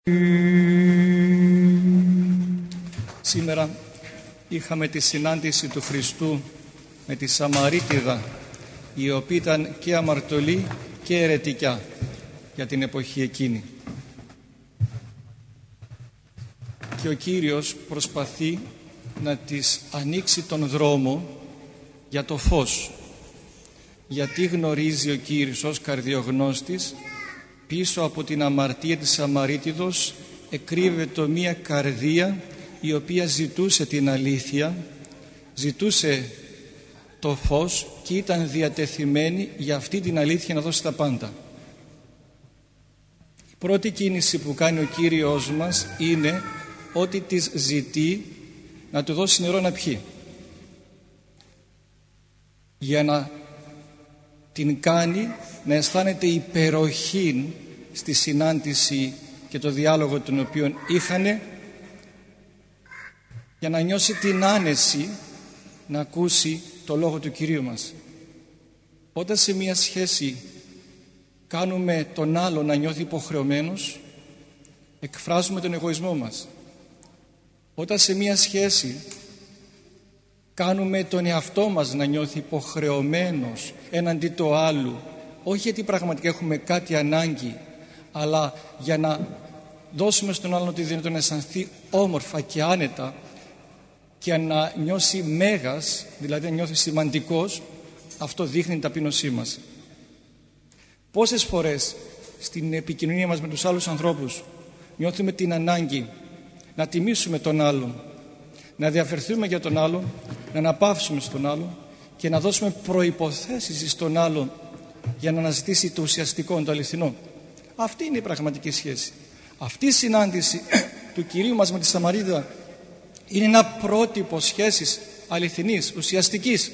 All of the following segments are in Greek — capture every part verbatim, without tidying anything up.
Σήμερα είχαμε τη συνάντηση του Χριστού με τη Σαμαρίτιδα, η οποία ήταν και αμαρτωλή και αιρετικιά για την εποχή εκείνη. Και ο Κύριος προσπαθεί να της ανοίξει τον δρόμο για το φως, γιατί γνωρίζει ο Κύριος ως καρδιογνώστης πίσω από την αμαρτία της Σαμαρίτιδος εκρύβεται μία καρδία η οποία ζητούσε την αλήθεια, ζητούσε το φως και ήταν διατεθειμένη για αυτή την αλήθεια να δώσει τα πάντα. Η πρώτη κίνηση που κάνει ο Κύριος μας είναι ότι της ζητεί να του δώσει νερό να πιει, για να την κάνει να αισθάνεται υπεροχήν στη συνάντηση και το διάλογο τον οποίο είχανε, για να νιώσει την άνεση να ακούσει το λόγο του Κυρίου μας. Όταν σε μια σχέση κάνουμε τον άλλο να νιώθει υποχρεωμένος, εκφράζουμε τον εγωισμό μας. Όταν σε μια σχέση κάνουμε τον εαυτό μας να νιώθει υποχρεωμένος έναντι του άλλου, όχι γιατί πραγματικά έχουμε κάτι ανάγκη, αλλά για να δώσουμε στον άλλον τη δυνατότητα να αισθανθεί όμορφα και άνετα και να νιώσει μέγας, δηλαδή να νιώθει σημαντικός, αυτό δείχνει την ταπείνωσή μας. Πόσες φορές στην επικοινωνία μας με τους άλλους ανθρώπους νιώθουμε την ανάγκη να τιμήσουμε τον άλλον, να διαφερθούμε για τον άλλον, να αναπαύσουμε στον άλλον και να δώσουμε προϋποθέσεις στον άλλον για να αναζητήσει το ουσιαστικό, το αληθινό. Αυτή είναι η πραγματική σχέση. Αυτή η συνάντηση του Κυρίου μας με τη Σαμαρίτιδα είναι ένα πρότυπο σχέσης αληθινής, ουσιαστικής.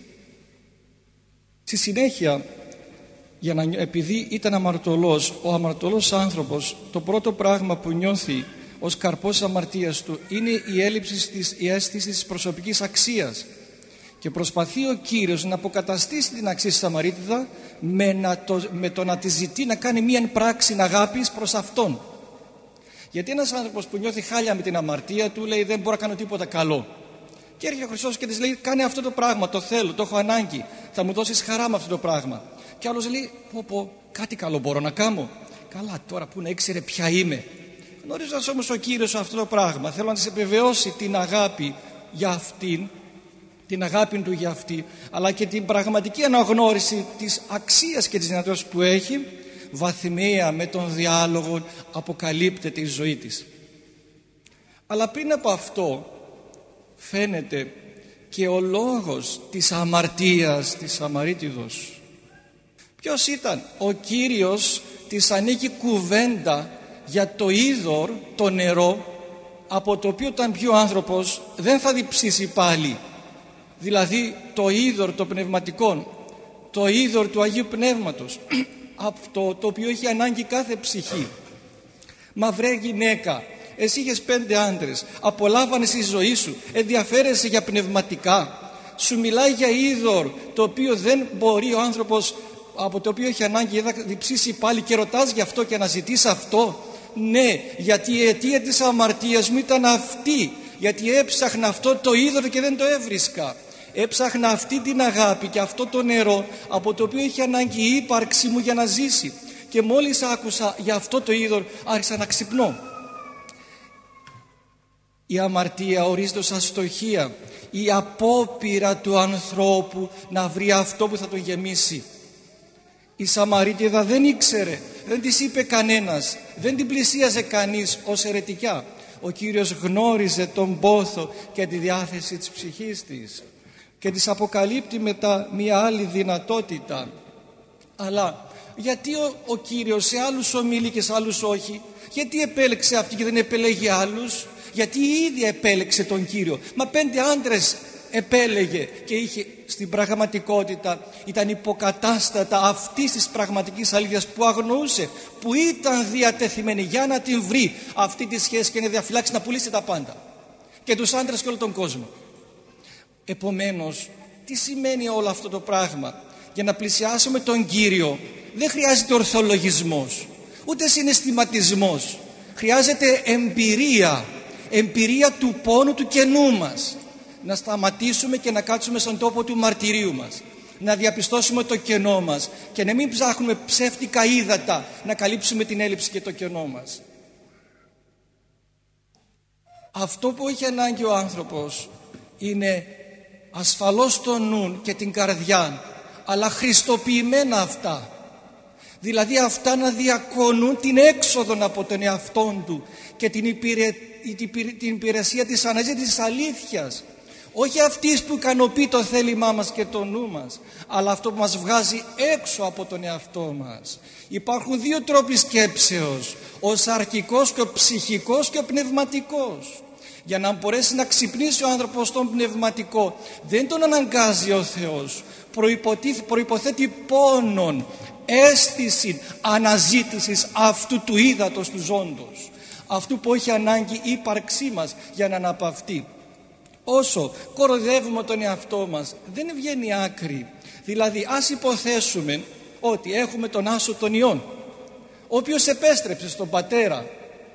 Στη συνέχεια, για να, επειδή ήταν αμαρτωλός, ο αμαρτωλός άνθρωπος, το πρώτο πράγμα που νιώθει ως καρπός αμαρτίας του είναι η έλλειψη της η αίσθηση της προσωπικής αξίας, και προσπαθεί ο Κύριος να αποκαταστήσει την αξία της Σαμαρίτιδα με, να το, με το να τη ζητεί να κάνει μία πράξη αγάπης προς Αυτόν. Γιατί ένας άνθρωπος που νιώθει χάλια με την αμαρτία του λέει δεν μπορώ να κάνω τίποτα καλό, και έρχεται ο Χριστός και της λέει κάνε αυτό το πράγμα, το θέλω, το έχω ανάγκη, θα μου δώσεις χαρά με αυτό το πράγμα. Και άλλος λέει πω πω, κάτι καλό μπορώ να κάνω. Καλά, τώρα που να ήξερε ποια είμαι. Γνωρίζοντας όμως ο Κύριος αυτό το πράγμα, θέλω να της επιβεβαιώσει την αγάπη για αυτήν, την αγάπη του για αυτή, αλλά και την πραγματική αναγνώριση της αξίας και της δυνατότητας που έχει. Βαθμία με τον διάλογο αποκαλύπτεται η ζωή της. Αλλά πριν από αυτό φαίνεται και ο λόγος της αμαρτίας της Σαμαρίτιδος. Ποιος ήταν? Ο Κύριος της ανήκει κουβέντα για το είδωρ, το νερό, από το οποίο όταν πιει ο άνθρωπος δεν θα διψήσει πάλι. Δηλαδή το είδωρ το πνευματικό, το είδωρ του Αγίου Πνεύματος, αυτό το οποίο έχει ανάγκη κάθε ψυχή. Μα βρε γυναίκα, εσύ είχες πέντε άντρες, απολάμβανες τη ζωή σου, ενδιαφέρεσαι για πνευματικά, σου μιλάει για είδωρ το οποίο δεν μπορεί ο άνθρωπος, από το οποίο έχει ανάγκη να διψήσει πάλι, και ρωτάς γι' αυτό και αναζητείς αυτό. Ναι, γιατί η αιτία της αμαρτίας μου ήταν αυτή, γιατί έψαχνα αυτό το είδωρ και δεν το έβρισκα. Έψαχνα αυτή την αγάπη και αυτό το νερό από το οποίο είχε ανάγκη η ύπαρξη μου για να ζήσει, και μόλις άκουσα για αυτό το είδωρ άρχισα να ξυπνώ. Η αμαρτία ορίζεται ως αστοχία, η απόπειρα του ανθρώπου να βρει αυτό που θα τον γεμίσει. Η Σαμαρίτιδα δεν ήξερε, δεν της είπε κανένας, δεν την πλησίαζε κανείς ως αιρετικιά. Ο Κύριος γνώριζε τον πόθο και τη διάθεση της ψυχής της και της αποκαλύπτει μετά μία άλλη δυνατότητα. Αλλά γιατί ο, ο Κύριος σε άλλους ομίλει και σε άλλους όχι? Γιατί επέλεξε αυτή και δεν επέλεγε άλλους? Γιατί η ίδια επέλεξε τον Κύριο. Μα πέντε άντρες επέλεγε και είχε, στην πραγματικότητα ήταν υποκατάστατα αυτής της πραγματικής αλήθειας που αγνοούσε, που ήταν διατεθειμένη για να την βρει αυτή τη σχέση και να διαφυλάξει, να πουλήσει τα πάντα και τους άντρες και όλο τον κόσμο. Επομένως, τι σημαίνει όλο αυτό το πράγμα? Για να πλησιάσουμε τον Κύριο δεν χρειάζεται ορθολογισμός, ούτε συναισθηματισμός. Χρειάζεται εμπειρία, εμπειρία του πόνου του κενού μας. Να σταματήσουμε και να κάτσουμε στον τόπο του μαρτυρίου μας, να διαπιστώσουμε το κενό μας και να μην ψάχνουμε ψεύτικα ύδατα να καλύψουμε την έλλειψη και το κενό μας. Αυτό που έχει ανάγκη ο άνθρωπος είναι ασφαλώς το νου και την καρδιά, αλλά χριστοποιημένα αυτά. Δηλαδή αυτά να διακονούν την έξοδο από τον εαυτόν του και την, υπηρε... την υπηρεσία της αναζήτησης της αλήθειας. Όχι αυτής που ικανοποιεί το θέλημά μας και το νου μας, αλλά αυτό που μας βγάζει έξω από τον εαυτό μας. Υπάρχουν δύο τρόποι σκέψεως, ο σαρκικός και ο ψυχικός και ο πνευματικός. Για να μπορέσει να ξυπνήσει ο άνθρωπος στον πνευματικό, δεν τον αναγκάζει ο Θεός. Προϋποθέτει πόνον, αίσθηση αναζήτησης αυτού του ύδατος του ζώντος, αυτού που έχει ανάγκη η ύπαρξή μας για να αναπαυτεί. Όσο κοροϊδεύουμε τον εαυτό μας, δεν βγαίνει άκρη. Δηλαδή ας υποθέσουμε ότι έχουμε τον Άσο των Ιών, ο οποίος επέστρεψε στον πατέρα.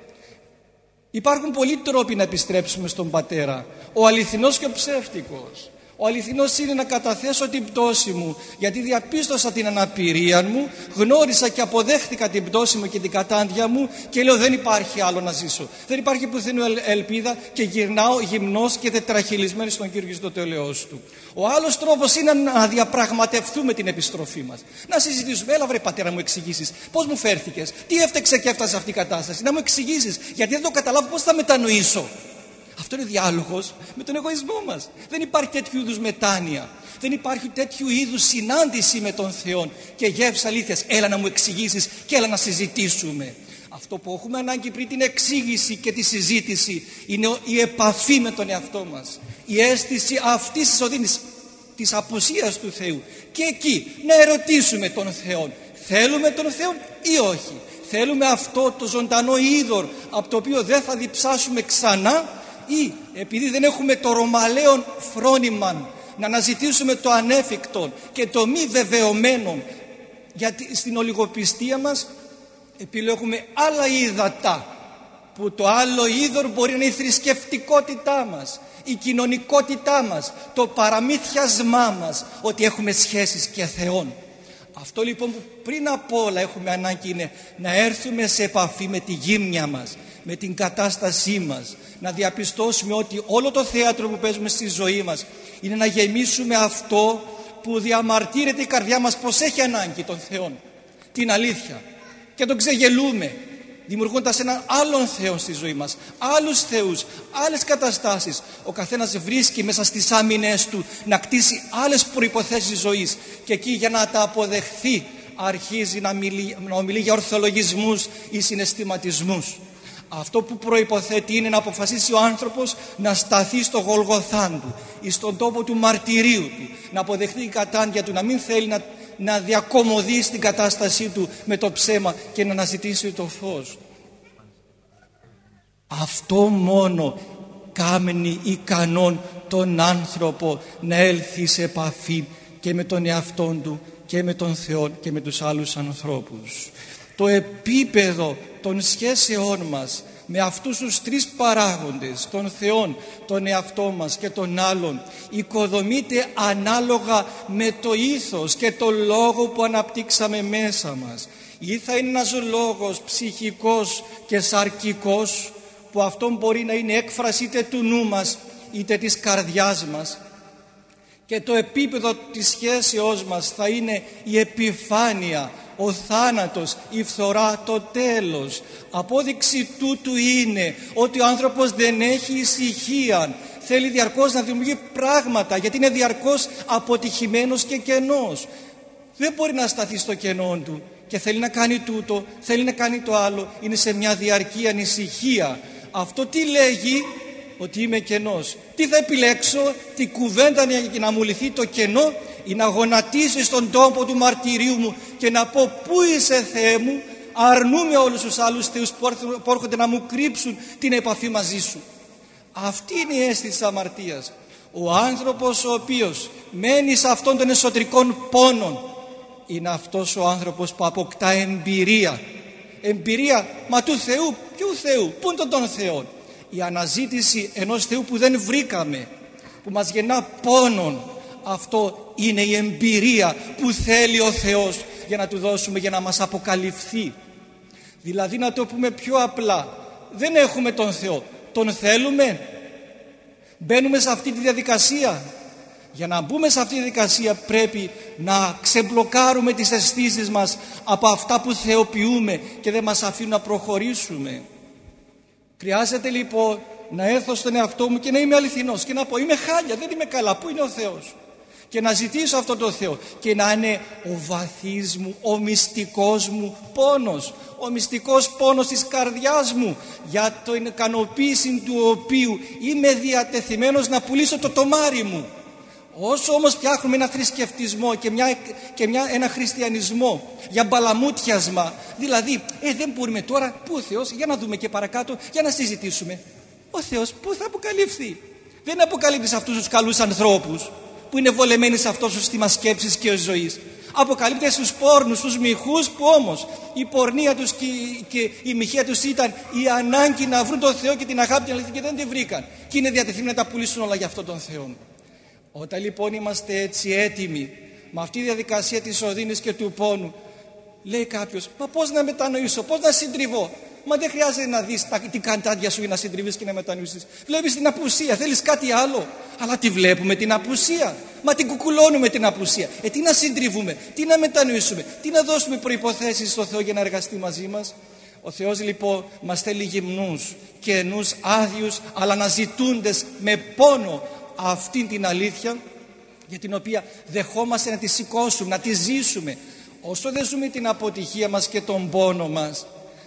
Υπάρχουν πολλοί τρόποι να επιστρέψουμε στον πατέρα, ο αληθινός και ο ψεύτικος. Ο αληθινός είναι να καταθέσω την πτώση μου, γιατί διαπίστωσα την αναπηρία μου, γνώρισα και αποδέχτηκα την πτώση μου και την κατάντια μου και λέω δεν υπάρχει άλλο να ζήσω. Δεν υπάρχει πουθενού ελπίδα και γυρνάω γυμνός και τετραχυλισμένος στον Κύριο στο τέλεος του. Ο άλλος τρόπος είναι να διαπραγματευτούμε την επιστροφή μας. Να συζητήσουμε, έλα βρε πατέρα μου εξηγήσεις, πώς μου φέρθηκες, τι έφταξε και έφτασε αυτή η κατάσταση, να μου εξηγήσεις, γιατί δεν το καταλάβω, πώς θα μετανοήσω. Αυτό είναι διάλογος με τον εγωισμό μας. Δεν υπάρχει τέτοιου είδους μετάνοια. Δεν υπάρχει τέτοιου είδους συνάντηση με τον Θεό και γεύση αλήθειας. Έλα να μου εξηγήσεις και έλα να συζητήσουμε. Αυτό που έχουμε ανάγκη πριν την εξήγηση και τη συζήτηση είναι η επαφή με τον εαυτό μας. Η αίσθηση αυτής της οδύνης, της απουσίας του Θεού. Και εκεί να ερωτήσουμε τον Θεό. Θέλουμε τον Θεό ή όχι? Θέλουμε αυτό το ζωντανό είδωρ από το οποίο δεν θα διψάσουμε ξανά, ή επειδή δεν έχουμε το ρωμαλαίο φρόνημα να αναζητήσουμε το ανέφικτο και το μη βεβαιωμένο, γιατί στην ολιγοπιστία μας επιλέγουμε άλλα ύδατα, που το άλλο είδωρ μπορεί να είναι η θρησκευτικότητά μας, η κοινωνικότητά μας, το παραμύθιασμά μας ότι έχουμε σχέσεις και Θεόν. Αυτό λοιπόν που πριν απ' όλα έχουμε ανάγκη είναι να έρθουμε σε επαφή με τη γύμνια μας, με την κατάστασή μας, να διαπιστώσουμε ότι όλο το θέατρο που παίζουμε στη ζωή μας είναι να γεμίσουμε αυτό που διαμαρτύρεται η καρδιά μας πως έχει ανάγκη τον Θεό, την αλήθεια, και τον ξεγελούμε δημιουργώντας έναν άλλον Θεό στη ζωή μας, άλλους θεούς, άλλες καταστάσεις. Ο καθένας βρίσκει μέσα στις άμυνες του να κτίσει άλλες προϋποθέσεις ζωής και εκεί για να τα αποδεχθεί αρχίζει να, μιλεί, να ομιλεί για ορθολογισμούς ή συναισθηματισμούς. Αυτό που προϋποθέτει είναι να αποφασίσει ο άνθρωπος να σταθεί στο Γολγοθάν του ή στον τόπο του μαρτυρίου του, να αποδεχτεί η κατάντια του, να μην θέλει να, να διακομωδεί την κατάστασή του με το ψέμα και να αναζητήσει το φως. Αυτό μόνο κάνει ικανόν τον άνθρωπο να έλθει σε επαφή και με τον εαυτόν του και με τον Θεό και με τους άλλους ανθρώπους. Το επίπεδο των σχέσεών μας με αυτούς τους τρεις παράγοντες, τον Θεόν, τον εαυτό μας και τον άλλον, οικοδομείται ανάλογα με το ήθος και το λόγο που αναπτύξαμε μέσα μας. Ή θα είναι ένας λόγος ψυχικός και σαρκικός, που αυτό μπορεί να είναι έκφραση είτε του νου μας είτε της καρδιάς μας, και το επίπεδο της σχέσεώς μας θα είναι η επιφάνεια, ο θάνατος, η φθορά, το τέλος. Απόδειξη τούτου είναι ότι ο άνθρωπος δεν έχει ησυχία, θέλει διαρκώς να δημιουργεί πράγματα, γιατί είναι διαρκώς αποτυχημένος και κενός. Δεν μπορεί να σταθεί στο κενό του και θέλει να κάνει τούτο, θέλει να κάνει το άλλο, είναι σε μια διαρκή ανησυχία. Αυτό τι λέγει? Ότι είμαι κενός. Τι θα επιλέξω? Τι κουβέντα για να μου λυθεί το κενό, ή να γονατίσω στον τόπο του μαρτυρίου μου και να πω πού είσαι Θεέ μου? Αρνούμε όλους τους άλλους θεούς που έρχονται να μου κρύψουν την επαφή μαζί σου. Αυτή είναι η αίσθηση της αμαρτίας. Ο άνθρωπος ο οποίος μένει σε αυτόν τον εσωτερικών πόνων είναι αυτός ο άνθρωπος που αποκτά εμπειρία εμπειρία, μα του Θεού, ποιου Θεού, πού είναι τον Θεό? Η αναζήτηση ενός Θεού που δεν βρήκαμε, που μας γεννά πόνον, αυτό είναι η εμπειρία που θέλει ο Θεός για να του δώσουμε, για να μας αποκαλυφθεί. Δηλαδή, να το πούμε πιο απλά, δεν έχουμε τον Θεό, τον θέλουμε, μπαίνουμε σε αυτή τη διαδικασία. Για να μπούμε σε αυτή τη διαδικασία πρέπει να ξεμπλοκάρουμε τις αισθήσεις μας από αυτά που θεοποιούμε και δεν μας αφήνουν να προχωρήσουμε. Χρειάζεται λοιπόν να έρθω στον εαυτό μου και να είμαι αληθινός και να πω είμαι χάλια, δεν είμαι καλά, πού είναι ο Θεός? Και να ζητήσω αυτόν τον Θεό και να είναι ο βαθύς μου, ο μυστικός μου πόνος, ο μυστικός πόνος της καρδιάς μου, για την ικανοποίηση του οποίου είμαι διατεθειμένος να πουλήσω το τομάρι μου. Όσο όμως φτιάχνουμε ένα θρησκευτισμό και, μια, και μια, ένα χριστιανισμό για μπαλαμούτιασμα, δηλαδή ε, δεν μπορούμε τώρα, πού ο Θεός, για να δούμε και παρακάτω, για να συζητήσουμε. Ο Θεός πού θα αποκαλυφθεί? Δεν αποκαλύπτει σε αυτούς τους καλούς ανθρώπους που είναι βολεμένοι σε αυτό το σύστημα σκέψης και ζωής. Αποκαλύπτει στους πόρνους, στους μοιχούς, που όμως η πορνεία τους και, και η μοιχεία τους ήταν η ανάγκη να βρουν τον Θεό και την αγάπη την αλήθεια και δεν τη βρήκαν. Και είναι διατεθειμένοι να τα πουλήσουν όλα για αυτόν τον Θεό. Όταν λοιπόν είμαστε έτσι έτοιμοι με αυτή τη διαδικασία της οδύνης και του πόνου, λέει κάποιος, μα πώς να μετανοήσω, πώς να συντριβώ? Μα δεν χρειάζεται να δεις τα, την καντάδια σου για να συντριβείς και να μετανοήσεις. Βλέπεις την απουσία, θέλεις κάτι άλλο? Αλλά τη βλέπουμε την απουσία. Μα την κουκουλώνουμε την απουσία. Ε, τι να συντριβούμε, τι να μετανοήσουμε, τι να δώσουμε προϋποθέσεις στο Θεό για να εργαστεί μαζί μας? Ο Θεός λοιπόν μας θέλει γυμνούς, κενούς, άδειους, αλλά να ζητούντες με πόνο αυτήν την αλήθεια για την οποία δεχόμαστε να τη σηκώσουμε, να τη ζήσουμε. Όσο δεν ζούμε την αποτυχία μας και τον πόνο μας,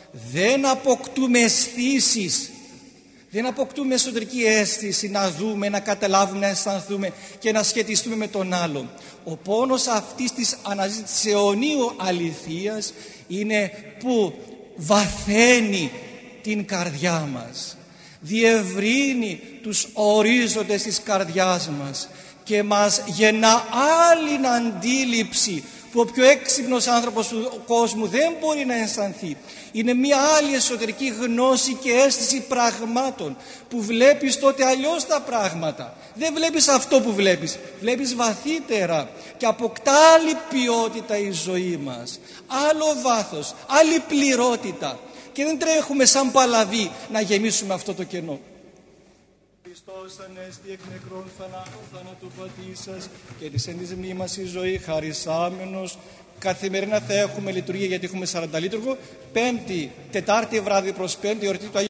δεν αποκτούμε αισθήσεις, δεν αποκτούμε εσωτερική αίσθηση να δούμε, να καταλάβουμε, να αισθανθούμε και να σχετιστούμε με τον άλλον. Ο πόνος αυτής της αναζήτησης αιωνίου αληθείας είναι που βαθαίνει την καρδιά μας, διευρύνει τους ορίζοντες της καρδιάς μας και μας γεννά άλλη αντίληψη που ο πιο έξυπνος άνθρωπος του κόσμου δεν μπορεί να αισθανθεί. Είναι μια άλλη εσωτερική γνώση και αίσθηση πραγμάτων που βλέπεις τότε αλλιώς τα πράγματα. Δεν βλέπεις αυτό που βλέπεις, βλέπεις βαθύτερα και αποκτά άλλη ποιότητα η ζωή μας, άλλο βάθος, άλλη πληρότητα και δεν τρέχουμε σαν παλαβοί να γεμίσουμε αυτό το κενό. Χριστός ανέστη εκ νεκρών θανάτου, θάνατου πατήσας και της εν της μνήμας η ζωή χαρισάμενος. Καθημερινά θα έχουμε λειτουργία γιατί έχουμε σαράντα λίτουργο. Πέμπτη, Τετάρτη βράδυ προς Πέμπτη, εορτή του Αγίου